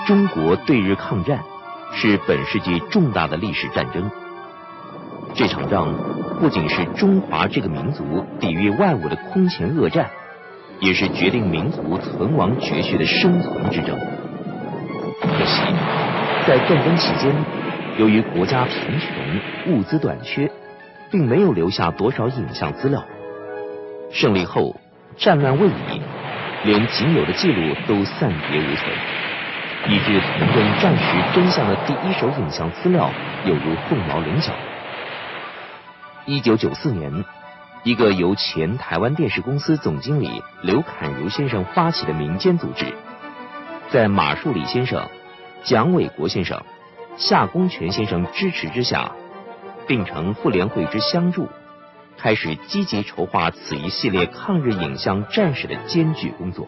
中国对日抗战是本世纪重大的历史战争。这场仗不仅是中华这个民族抵御外侮的空前恶战，也是决定民族存亡绝续的生存之争。可惜，在战争期间，由于国家贫穷、物资短缺，并没有留下多少影像资料。胜利后，战乱未已，连仅有的记录都散别无存，以致从认战时真相的第一手影像资料有如凤毛麟角。1994年，一个由前台湾电视公司总经理刘侃如先生发起的民间组织，在马树礼先生、蒋纬国先生、夏公权先生支持之下，并承妇联会之相助，开始积极筹划此一系列抗日影像战史的艰巨工作。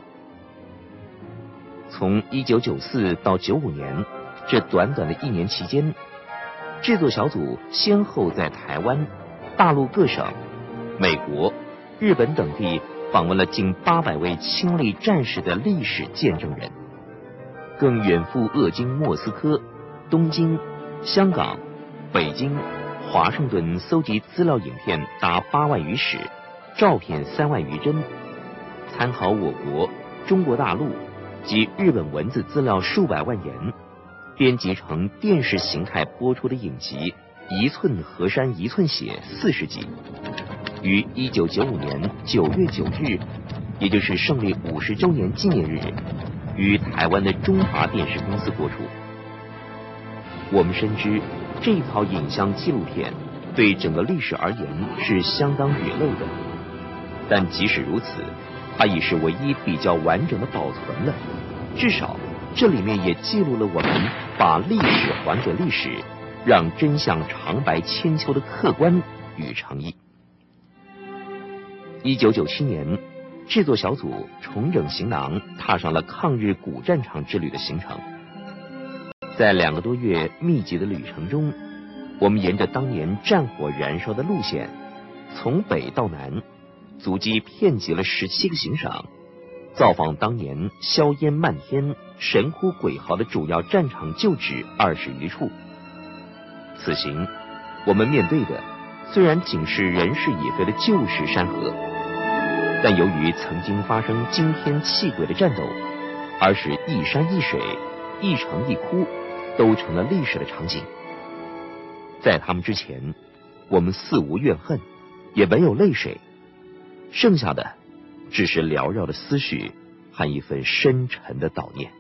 从1994到95年这短短的1年期间，制作小组先后在台湾、大陆各省、美国、日本等地访问了近800位亲历战史的历史见证人，更远赴鄂京、莫斯科、东京、香港、北京、华盛顿搜集资料影片达8万余史，照片3万余帧，参考我国、中国大陆及日本文字资料数百万言，编辑成电视形态播出的影集《一寸河山一寸血》40集，于1995年9月9日，也就是胜利50周年纪念日，于台湾的中华电视公司播出。我们深知这一套影像纪录片对整个历史而言是相当隐漏的，但即使如此，它已是唯一比较完整的保存了，至少这里面也记录了我们把历史还给历史，让真相长白千秋的客观与诚意。1997年，制作小组重整行囊，踏上了抗日古战场之旅的行程。在2个多月密集的旅程中，我们沿着当年战火燃烧的路线，从北到南，足迹遍及了17个行省，造访当年硝烟漫天、神呼鬼嚎的主要战场旧址20余处。此行，我们面对的虽然仅是人事已废的旧时山河，但由于曾经发生惊天泣鬼的战斗，而使一山一水、一城一窟都成了历史的场景。在他们之前，我们似无怨恨，也没有泪水，剩下的只是缭绕的思绪和一份深沉的悼念。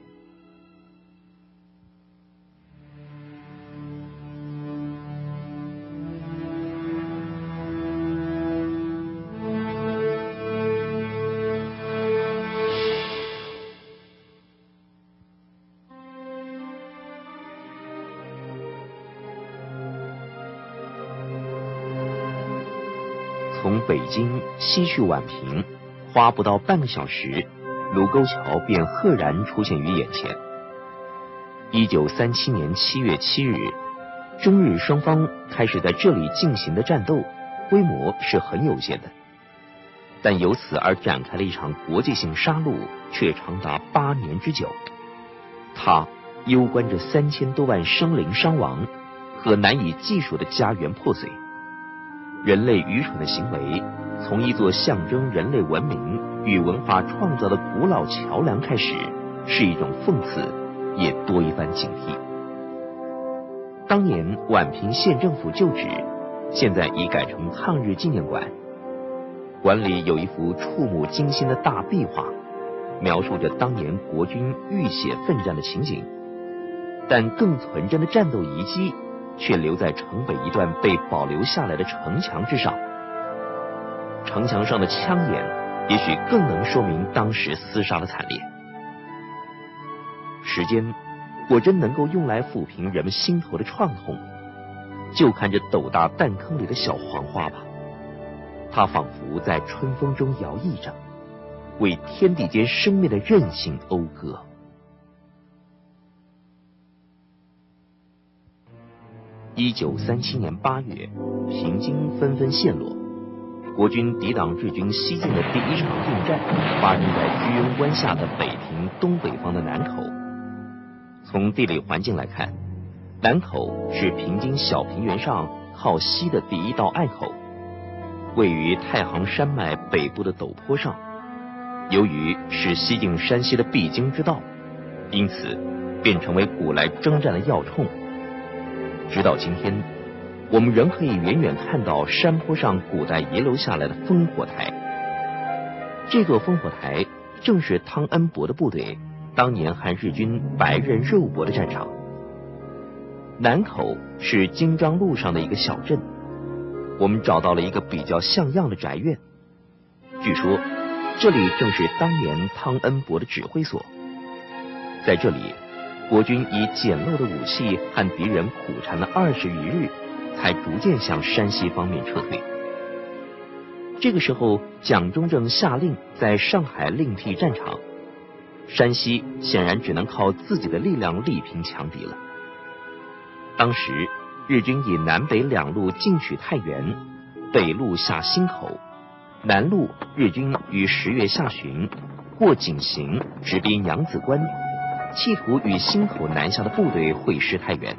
从北京西去宛平，花不到半个小时，卢沟桥便赫然出现于眼前。1937年7月7日，中日双方开始在这里进行的战斗，规模是很有限的，但由此而展开了一场国际性杀戮，却长达8年之久。它攸关着3000多万生灵伤亡和难以计数的家园破碎。人类愚蠢的行为，从一座象征人类文明与文化创造的古老桥梁开始，是一种讽刺，也多一番警惕。当年宛平县政府旧址，现在已改成抗日纪念馆，馆里有一幅触目惊心的大壁画，描述着当年国军浴血奋战的情景，但更纯真的战斗遗迹却留在城北一段被保留下来的城墙之上。城墙上的枪眼也许更能说明当时厮杀的惨烈。时间果真能够用来抚平人们心头的创痛，就看这斗大弹坑里的小黄花吧，它仿佛在春风中摇曳着，为天地间生命的韧性讴歌。1937年8月，平津纷纷陷落，国军抵挡日军西进的第一场硬战发生在居庸关下的北平东北方的南口。 从地理环境来看，南口是平津小平原上靠西的第一道隘口，位于太行山脉北部的陡坡上。由于是西进山西的必经之道，因此便成为古来征战的要冲。直到今天，我们仍可以远远看到山坡上古代遗留下来的烽火台。这座烽火台正是汤恩伯的部队当年和日军白刃肉搏的战场。南口是京张路上的一个小镇，我们找到了一个比较像样的宅院，据说这里正是当年汤恩伯的指挥所。在这里，国军以简陋的武器和敌人苦缠了20余日，才逐渐向山西方面撤退。这个时候，蒋中正下令在上海另辟战场，山西显然只能靠自己的力量力平强敌了。当时日军以南北两路进取太原，北路下新口，南路日军于10月下旬过井陉，直逼娘子关，企图与新口南下的部队会师太原。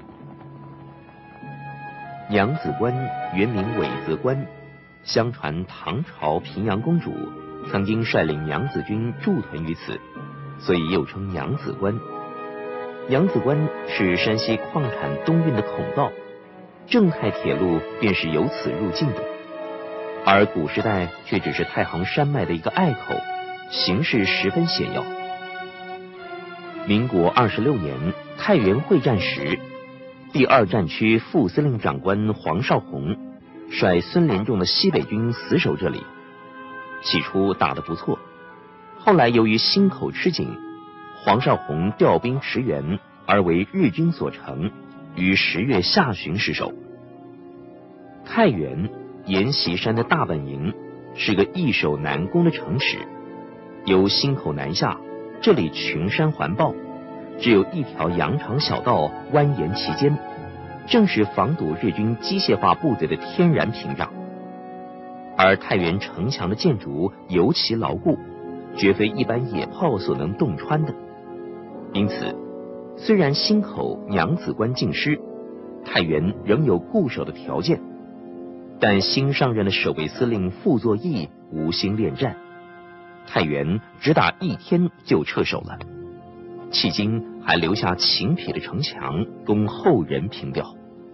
娘子关原名苇泽关，相传唐朝平阳公主曾经率领娘子军驻屯于此，所以又称娘子关。娘子关是山西矿产东运的孔道，正太铁路便是由此入境的，而古时代却只是太行山脉的一个隘口，形势十分险要。民国26年太原会战时，第2战区副司令长官黄绍竑率孙连仲的西北军死守这里，起初打得不错，后来由于新口吃紧，黄绍竑调兵驰援，而为日军所成，于10月下旬失守。太原沿袭山的大本营，是个易守难攻的城池。由新口南下，这里群山环抱，只有一条羊肠小道蜿蜒其间，正是防堵日军机械化部队的天然屏障。而太原城墙的建筑尤其牢固，绝非一般野炮所能洞穿的。因此，虽然新口娘子关尽失，太原仍有固守的条件，但新上任的守备司令傅作义无心恋战，太原只打1天就撤守了，迄今还留下秦圮的城墙供后人凭吊。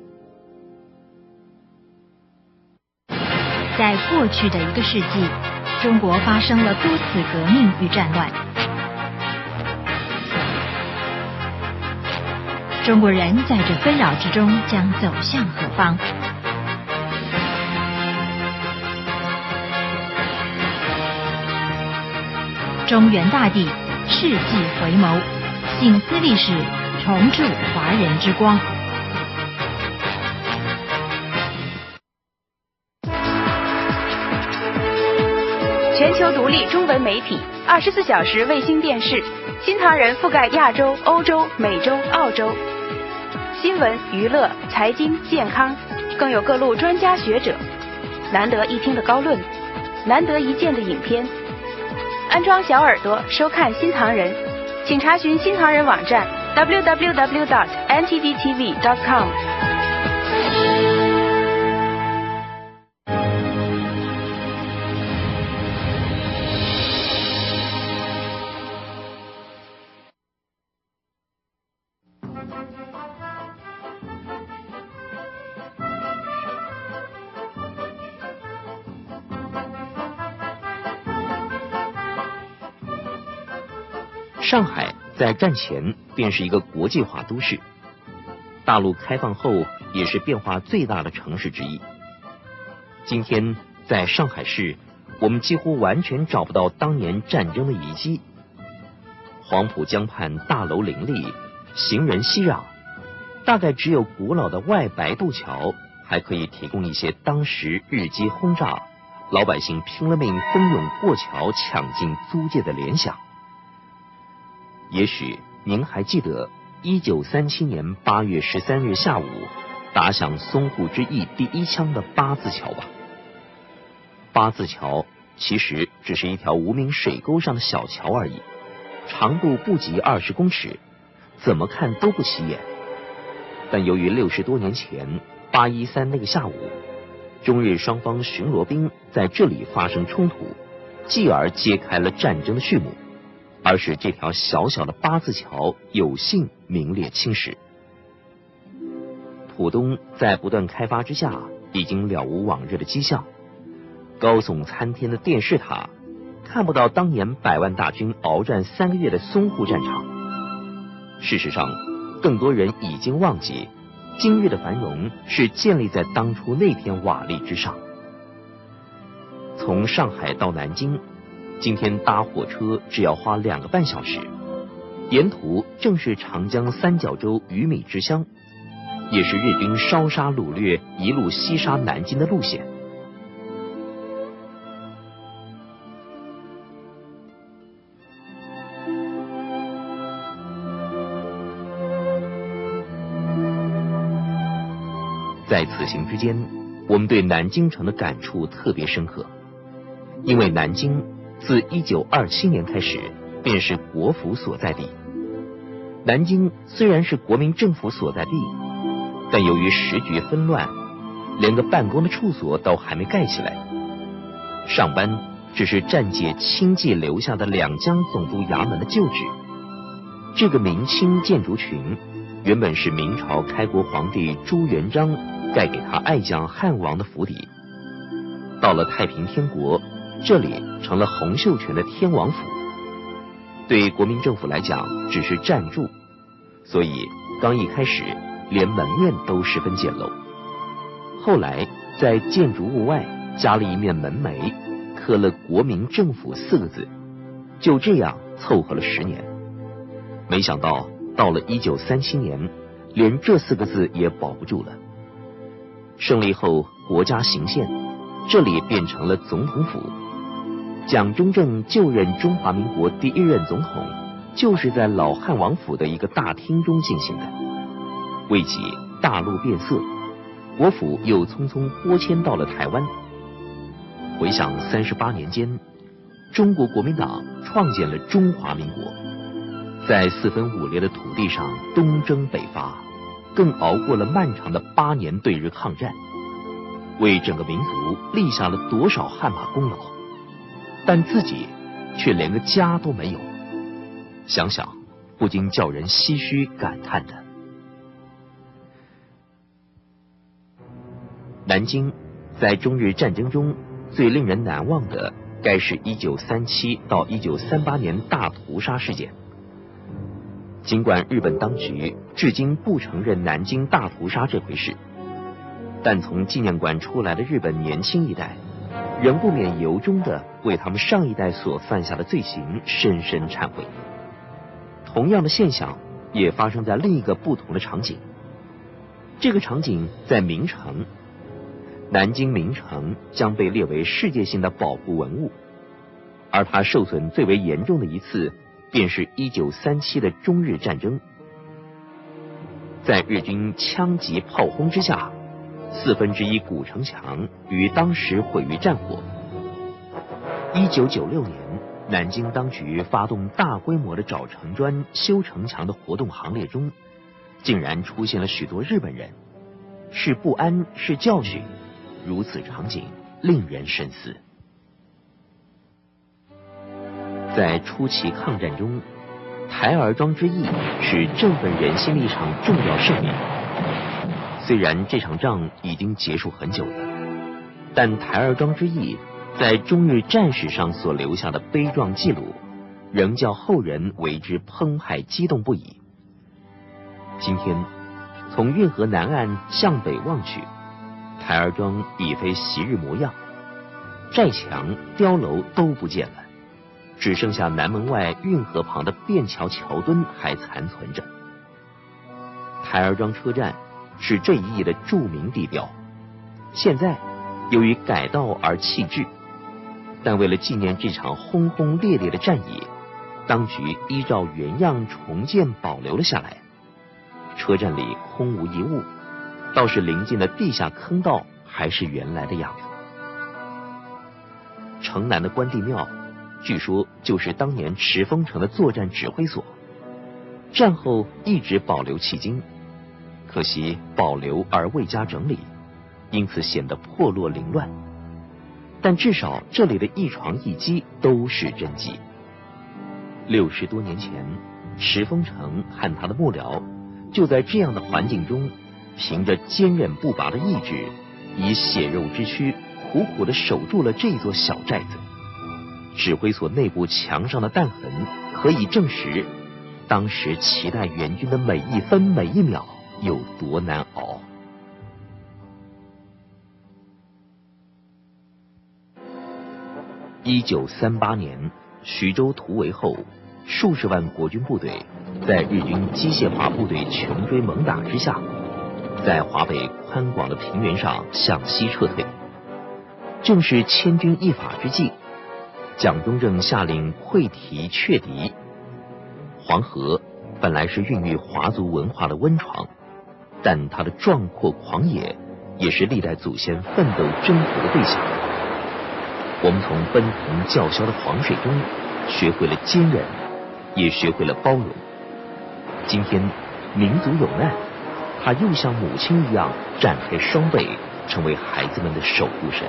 在过去的一个世纪，中国发生了多次革命与战乱。中国人在这纷扰之中将走向何方？中原大地，世纪回眸，省思历史，重铸华人之光。 全球独立中文媒体，24小时卫星电视，新唐人覆盖亚洲、欧洲、美洲、澳洲，新闻、娱乐、财经、健康，更有各路专家学者，难得一听的高论，难得一见的影片。安装小耳朵收看新唐人，请查询新唐人网站 www.ntdtv.com。 上海在战前便是一个国际化都市，大陆开放后也是变化最大的城市之一。今天在上海市，我们几乎完全找不到当年战争的遗迹。黄浦江畔大楼林立，行人熙攘，大概只有古老的外白渡桥还可以提供一些当时日机轰炸，老百姓拼了命蜂拥过桥抢进租界的联想。也许您还记得1937年8月13日下午打响淞沪之役第1枪的八字桥吧？八字桥其实只是一条无名水沟上的小桥而已，长度不及20公尺， 怎么看都不起眼。但由于60多年前813那个下午，中日双方巡逻兵在这里发生冲突，继而揭开了战争的序幕，而使这条小小的8字桥有幸名列青史。浦东在不断开发之下，已经了无往日的迹象。高耸参天的电视塔，看不到当年100万大军鏖战3个月的淞沪战场。事实上，更多人已经忘记，今日的繁荣是建立在当初那片瓦砾之上。从上海到南京，今天搭火车只要花2个半小时，沿途正是长江三角洲鱼米之乡，也是日军烧杀掳掠一路西杀南京的路线。在此行之间，我们对南京城的感触特别深刻，因为南京自1927年开始便是国府所在地。南京虽然是国民政府所在地，但由于时局纷乱，连个办公的处所都还没盖起来，上班只是暂借清济留下的两江总督衙门的旧址。这个明清建筑群原本是明朝开国皇帝朱元璋盖给他爱将汉王的府邸，到了太平天国，这里成了洪秀全的天王府。对国民政府来讲只是暂住，所以刚一开始连门面都十分简陋。后来在建筑物外加了一面门楣，刻了国民政府4个字，就这样凑合了10年。没想到到了1937年，连这4个字也保不住了。胜利后国家行宪，这里变成了总统府。蒋中正就任中华民国第1任总统，就是在老汉王府的一个大厅中进行的。为己大陆变色，国府又匆匆拨迁到了台湾。回想38年间，中国国民党创建了中华民国，在4分5裂的土地上东征北伐，更熬过了漫长的8年对日抗战，为整个民族立下了多少汗马功劳，但自己却连个家都没有，想想不禁叫人唏嘘感叹的。南京在中日战争中最令人难忘的，该是1937到1938年大屠杀事件。尽管日本当局至今不承认南京大屠杀这回事，但从纪念馆出来的日本年轻一代，仍不免由衷地为他们上一代所犯下的罪行深深忏悔。同样的现象也发生在另一个不同的场景，这个场景在明城。南京明城将被列为世界性的保护文物，而它受损最为严重的一次便是1937的中日战争。在日军枪击炮轰之下，1/4古城墙于当时毁于战火。1996年，南京当局发动大规模的找城砖、修城墙的活动行列中，竟然出现了许多日本人，是不安是教训，如此场景令人深思。在初期抗战中，台儿庄之役是振奋人心的一场重要胜利。虽然这场仗已经结束很久了，但台儿庄之役在中日战史上所留下的悲壮记录，仍叫后人为之澎湃激动不已。今天，从运河南岸向北望去，台儿庄已非昔日模样，寨墙、碉楼都不见了，只剩下南门外运河旁的便桥桥墩还残存着。台儿庄车站是这一役的著名地标，现在由于改道而弃置，但为了纪念这场轰轰烈烈的战役，当局依照原样重建保留了下来。车站里空无一物，倒是临近的地下坑道还是原来的样子。城南的关帝庙据说就是当年池丰城的作战指挥所， 战后一直保留迄今，可惜保留而未加整理，因此显得破落凌乱。但至少这里的一床一机都是真迹。60多年前，石峰城和他的幕僚就在这样的环境中，凭着坚韧不拔的意志，以血肉之躯苦苦地守住了这座小寨子。指挥所内部墙上的弹痕可以证实，当时期待援军的每一分每一秒有多难熬。1938年徐州突围后，数十万国军部队在日军机械化部队穷追猛打之下，在华北宽广的平原上向西撤退。正是千钧一发之际，蒋中正下令溃堤却敌。黄河本来是孕育华族文化的温床，但它的壮阔狂野也是历代祖先奋斗征服的对象。我们从奔腾叫嚣的黄水中学会了坚韧，也学会了包容。今天民族有难，他又像母亲一样展开双臂，成为孩子们的守护神。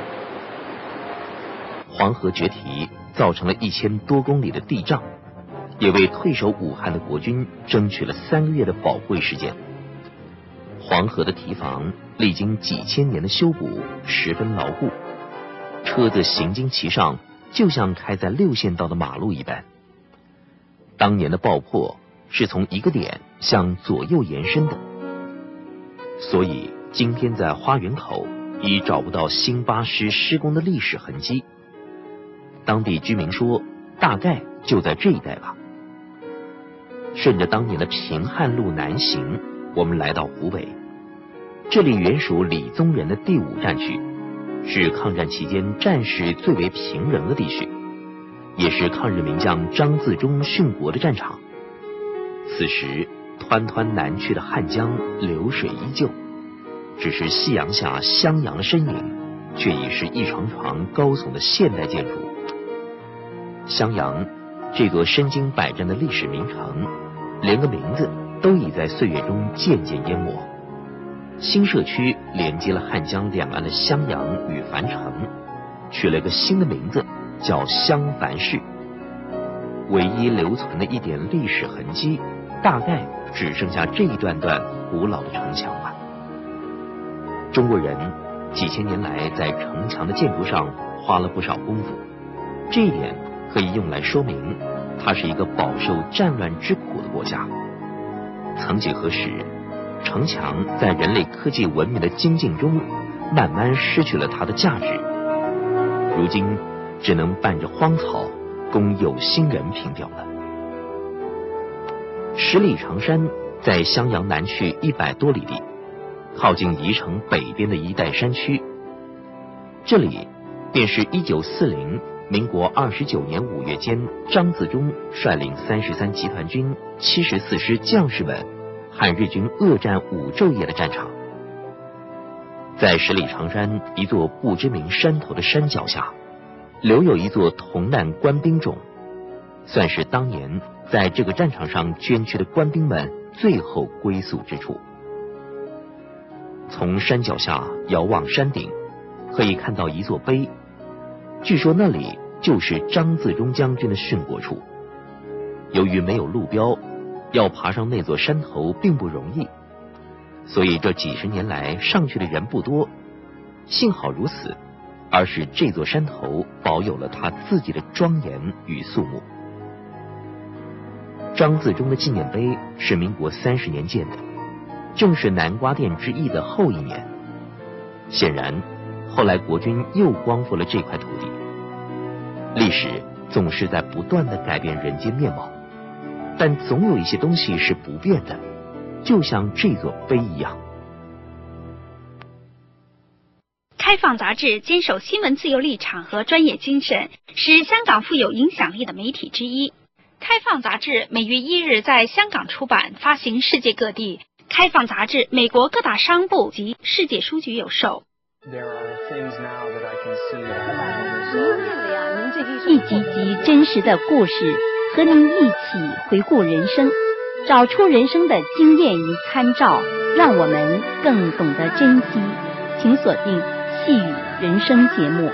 黄河决堤造成了1000多公里的地障，也为退守武汉的国军争取了3个月的宝贵时间。黄河的堤防历经几千年的修补，十分牢固，车子行经其上，就像开在6线道的马路一般。当年的爆破是从一个点向左右延伸的，所以今天在花园口已找不到新巴师施工的历史痕迹。当地居民说，大概就在这一带吧。顺着当年的平汉路南行，我们来到湖北，这里原属李宗仁的第5战区，是抗战期间战事最为平仍的地区，也是抗日名将张自忠殉国的战场。此时湍湍南去的汉江流水依旧，只是夕阳下襄阳的身影，却已是一幢幢高耸的现代建筑。襄阳这座身经百战的历史名城，连个名字都已在岁月中渐渐淹没。新社区连接了汉江两岸的襄阳与樊城，取了个新的名字，叫襄樊市。唯一留存的一点历史痕迹，大概只剩下这一段段古老的城墙吧。中国人几千年来在城墙的建筑上花了不少功夫，这一点可以用来说明它是一个饱受战乱之苦的国家。曾几何时，城墙在人类科技文明的精进中，慢慢失去了它的价值，如今只能伴着荒草供有心人凭吊了。十里长山在襄阳南去100多里地，靠近宜城北边的一带山区，这里便是1940民国29年5月间，张自忠率领33集团军74师将士们和日军恶战5昼夜的战场。在十里长山一座不知名山头的山脚下，留有一座铜烂官兵冢，算是当年在这个战场上捐躯的官兵们最后归宿之处。从山脚下遥望山顶，可以看到一座碑，据说那里就是张自忠将军的殉国处。由于没有路标，要爬上那座山头并不容易，所以这几十年来上去的人不多。幸好如此，而使这座山头保有了他自己的庄严与肃穆。张自忠的纪念碑是民国30年建的，正是南瓜店之役的后一年。显然后来国军又光复了这块土地。历史总是在不断地改变人间面貌，但总有一些东西是不变的，就像这座碑一样。 开放杂志坚守新闻自由立场和专业精神，是香港富有影响力的媒体之一。开放杂志每月1日在香港出版，发行世界各地。开放杂志美国各大商部及世界书局有售。 一集集真实的故事，和您一起回顾人生。 找出人生的经验与参照，让我们更懂得珍惜。请锁定《细语人生》节目。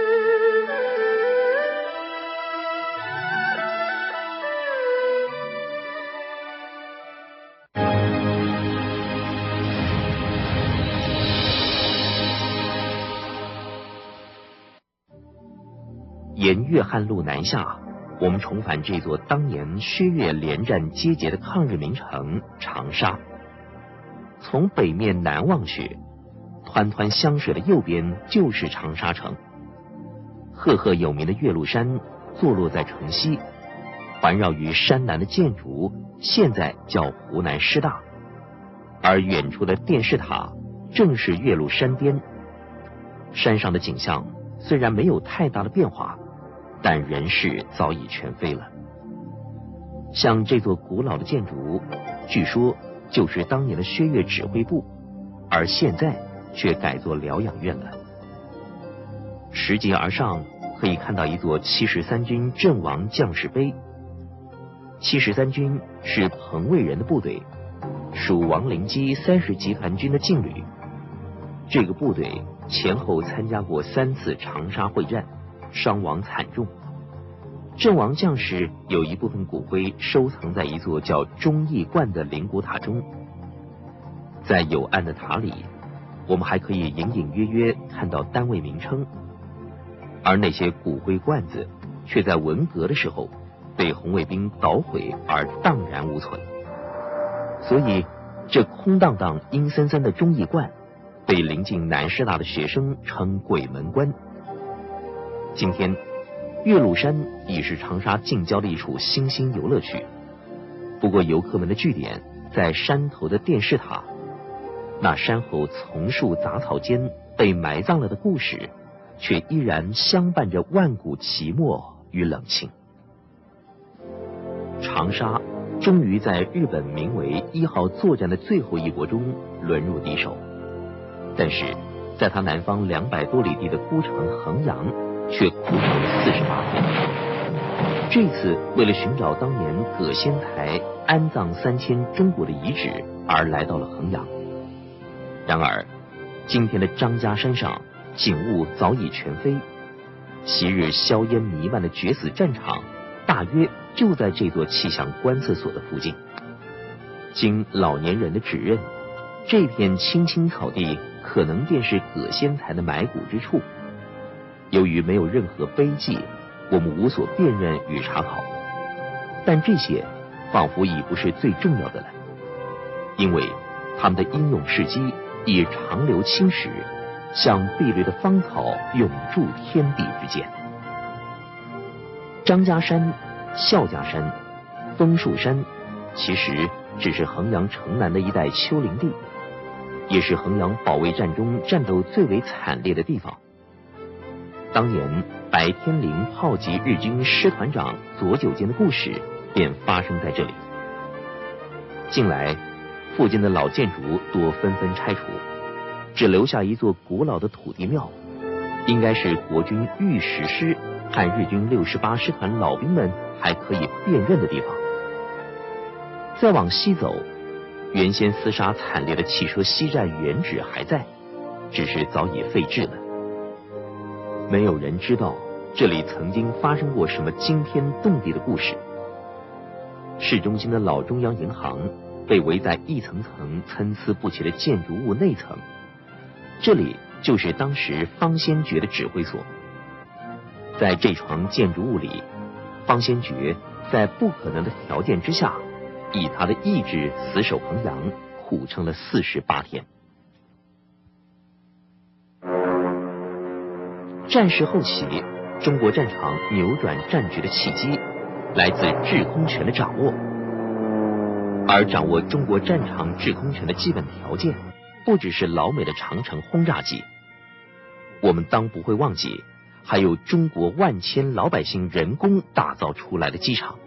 沿粤汉路南下，我们重返这座当年薛粤连战皆捷的抗日名城长沙。从北面南望去，湍湍湘水的右边就是长沙城。赫赫有名的岳麓山坐落在城西，环绕于山南的建筑现在叫湖南师大，而远处的电视塔正是岳麓山巅。山上的景象虽然没有太大的变化，但人事早已全非了。像这座古老的建筑，据说就是当年的薛粤指挥部，而现在却改作疗养院了。拾级而上，可以看到一座73军阵亡将士碑。73军是彭卫仁的部队，属王灵基30集团军的劲旅。这个部队前后参加过3次长沙会战，伤亡惨重。阵亡将士有一部分骨灰收藏在一座叫忠义观的灵骨塔中。在有岸的塔里，我们还可以隐隐约约看到单位名称，而那些骨灰罐子却在文革的时候被红卫兵捣毁而荡然无存。所以这空荡荡阴森森的忠义观被临近南师大的学生称鬼门关。今天岳麓山已是长沙近郊的一处新兴游乐区，不过游客们的据点在山头的电视塔，那山后丛树杂草间被埋葬了的故事，却依然相伴着万古寂寞与冷清。长沙终于在日本名为1号作战的最后一搏中沦入敌手，但是在它南方200多里地的孤城衡阳却苦守了48天。这次为了寻找当年葛仙台安葬3000中国的遗址而来到了衡阳。然而今天的张家山上景物早已全非，昔日硝烟弥漫的决死战场大约就在这座气象观测所的附近。经老年人的指认，这片青青草地可能便是葛仙台的埋骨之处。由于没有任何碑记，我们无所辨认与查考，但这些仿佛已不是最重要的了，因为他们的英勇事迹已长流青史，像碧绿的芳草永驻天地之间。张家山、孝家山、枫树山其实只是衡阳城南的一带丘陵地，也是衡阳保卫战中战斗最为惨烈的地方。当年白天灵炮击日军师团长左久间的故事便发生在这里。近来附近的老建筑多纷纷拆除，只留下一座古老的土地庙，应该是国军御史师和日军68师团老兵们还可以辨认的地方。再往西走，原先厮杀惨烈的汽车西站原址还在，只是早已废置了。没有人知道这里曾经发生过什么惊天动地的故事。市中心的老中央银行被围在一层层参差不齐的建筑物内层，这里就是当时方先觉的指挥所。在这幢建筑物里，方先觉在不可能的条件之下，以他的意志死守衡阳，苦撑了48天。战事后期，中国战场扭转战局的契机来自制空权的掌握，而掌握中国战场制空权的基本条件，不只是老美的长城轰炸机，我们当不会忘记，还有中国万千老百姓人工打造出来的机场。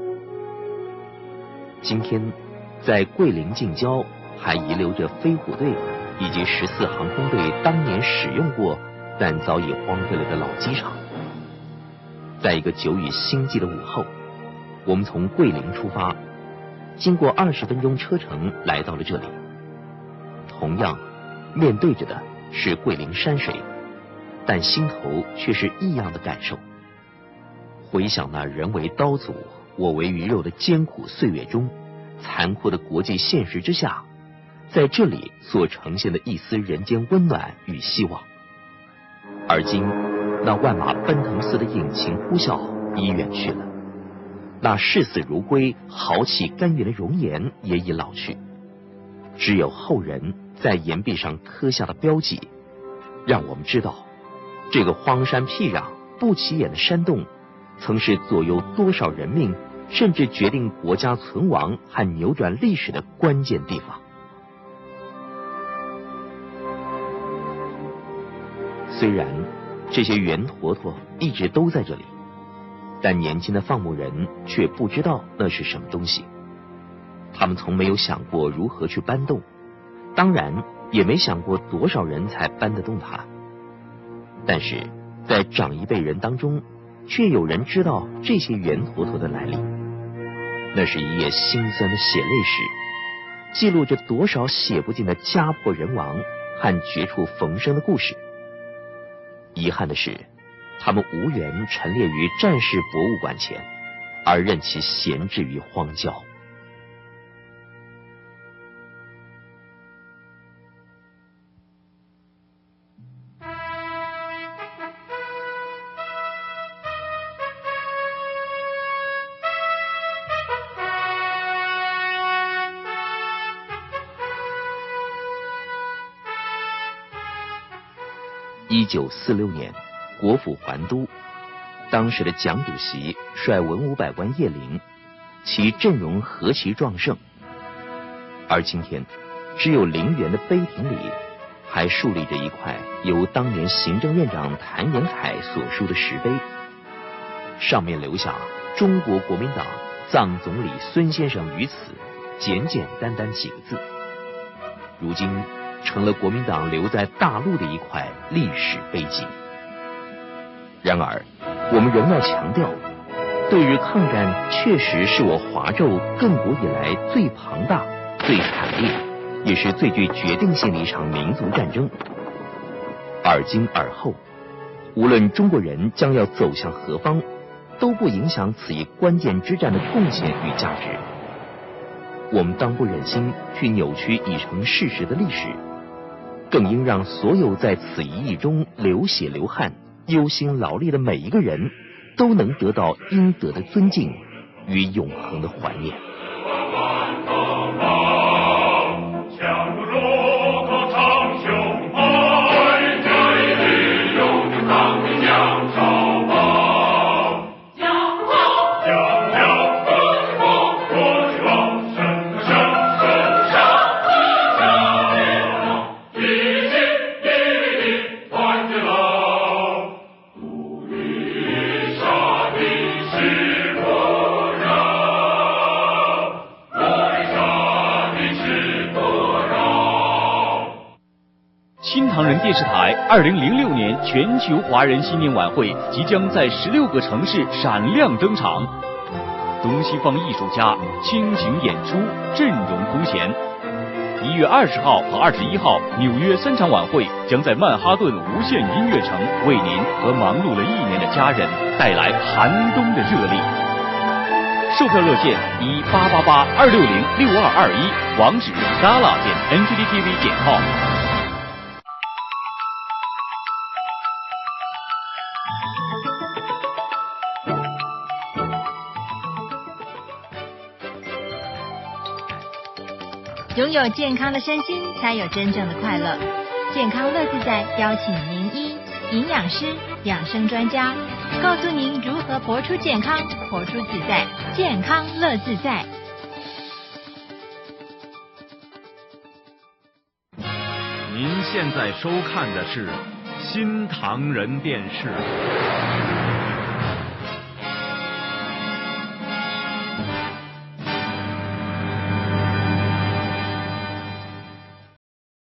今天，在桂林近郊还遗留着飞虎队以及14航空队当年使用过但早已荒废了的老机场。在一个久已星际的午后，我们从桂林出发， 经过20分钟车程来到了这里。同样，面对着的是桂林山水，但心头却是异样的感受。回想那人为刀俎，我为鱼肉的艰苦岁月中，残酷的国际现实之下，在这里所呈现的一丝人间温暖与希望。而今，那万马奔腾似的引擎呼啸已远去了，那视死如归、豪气甘愿的容颜也已老去，只有后人在岩壁上刻下的标记，让我们知道，这个荒山僻壤、不起眼的山洞，曾是左右多少人命，甚至决定国家存亡和扭转历史的关键地方。虽然这些圆坨坨一直都在这里，但年轻的放牧人却不知道那是什么东西。他们从没有想过如何去搬动，当然也没想过多少人才搬得动它。但是在长一辈人当中，却有人知道这些圆坨坨的来历。那是一页心酸的血泪史，记录着多少写不尽的家破人亡和绝处逢生的故事。遗憾的是，他们无缘陈列于战士博物馆前，而任其闲置于荒郊。1946年，国府还都，当时的蒋主席率文武百官谒陵，其阵容何其壮盛。而今天，只有陵园的碑亭里，还竖立着一块由当年行政院长谭延闿所书的石碑，上面留下中国国民党藏总理孙先生于此简简单单几个字，如今成了国民党留在大陆的一块历史碑记。然而，我们仍要强调，对日抗战确实是我华胄亘古以来最庞大、最惨烈，也是最具决定性的一场民族战争。而今而后，无论中国人将要走向何方，都不影响此一关键之战的贡献与价值。我们当不忍心去扭曲已成事实的历史，更应让所有在此一役中流血流汗、忧心劳力的每一个人，都能得到应得的尊敬与永恒的怀念。 新唐人电视台2006年全球华人新年晚会即将在16个城市闪亮登场，东西方艺术家倾情演出，阵容空前。1月20号和21号，纽约3场晚会将在曼哈顿无限音乐城为您和忙碌了1年的家人带来寒冬的热力。售票热线18882606221，网址gala.ncdtv.com。 拥有健康的身心，才有真正的快乐。健康乐自在邀请名医、营养师、养生专家，告诉您如何活出健康，活出自在，健康乐自在。 您现在收看的是新唐人电视。